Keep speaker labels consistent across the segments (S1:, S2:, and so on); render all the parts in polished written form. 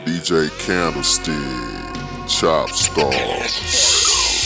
S1: DJ Candlestick, Chop Stars.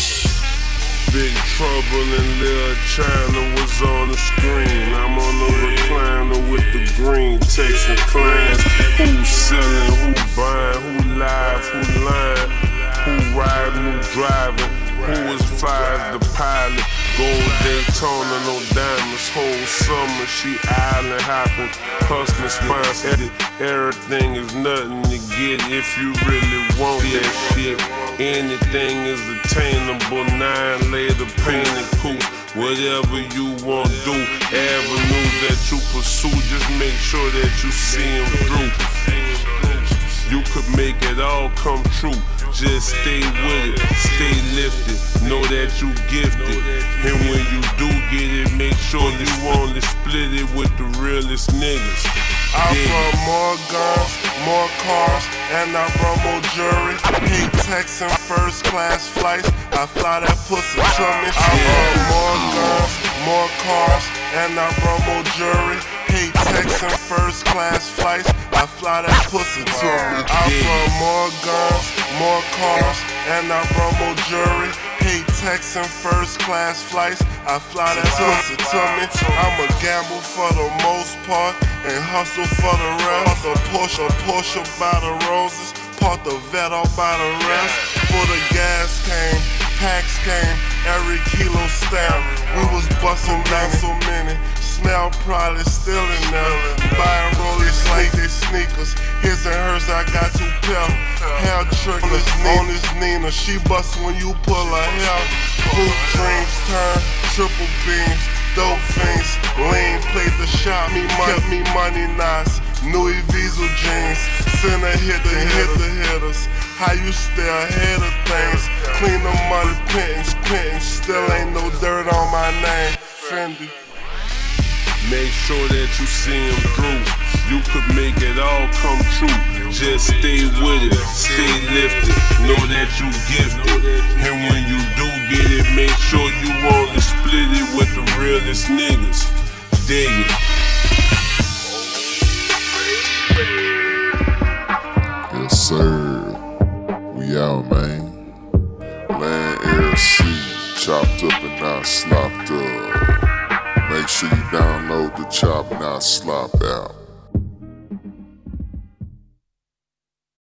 S2: Big Trouble in Little China was on the screen. I'm on the recliner with the green Texan clans. Who's selling, who buying, who live, who lying, who riding, who driving, who is five, the pilot. Gold Daytona, no diamonds, whole summer she island hopping, hustling, sponsored. Everything is nothing to get if you really want that shit. Anything is attainable, 9 later painted coupe. Whatever you want to do, avenues that you pursue, just make sure that you see them through. You could make it all come true. Just stay with it, stay lifted, know that you gifted. And when you do get it, make sure you only split it with the realest niggas.
S3: I run more guns, more cars, and I run more jury. Hate Texan first class flights, I fly that pussy to me. I run more guns, more cars, and I run more jury. Hate Texan first class flights, I fly that pussy to me. I run more guns, more cars, and I run more jury. Hate Texan first class flights, I fly that pussy to me. I'ma gamble for the most part and hustle for the rest. A Porsche by the roses, park the vet off by the rest. For the gas came, packs came, every kilo stamp. We was busting down so many, smell probably still in there. Buying Rolex like they sneakers, his and hers I got 2 pair. Hair triggers on his Nina, she bust when you pull her hair. Hoop dreams turn, triple beams, dope fiends, lean, played the shot, kept me money nice. Louis Vuitton jeans, send a hit to hit the hitters. How you stay ahead of things? Clean the money, pittance, still ain't no dirt on my name. Fendi.
S2: Make sure that you see them through. You could make it all come true. Just stay with it, stay lifted, know that you gifted. And when you do get it, make sure you only split it with the realest niggas. Dig it.
S1: Yes, sir. We out, man. Land, air, sea, chopped up and not slopped up. Make sure you download the Chop Not Slop app.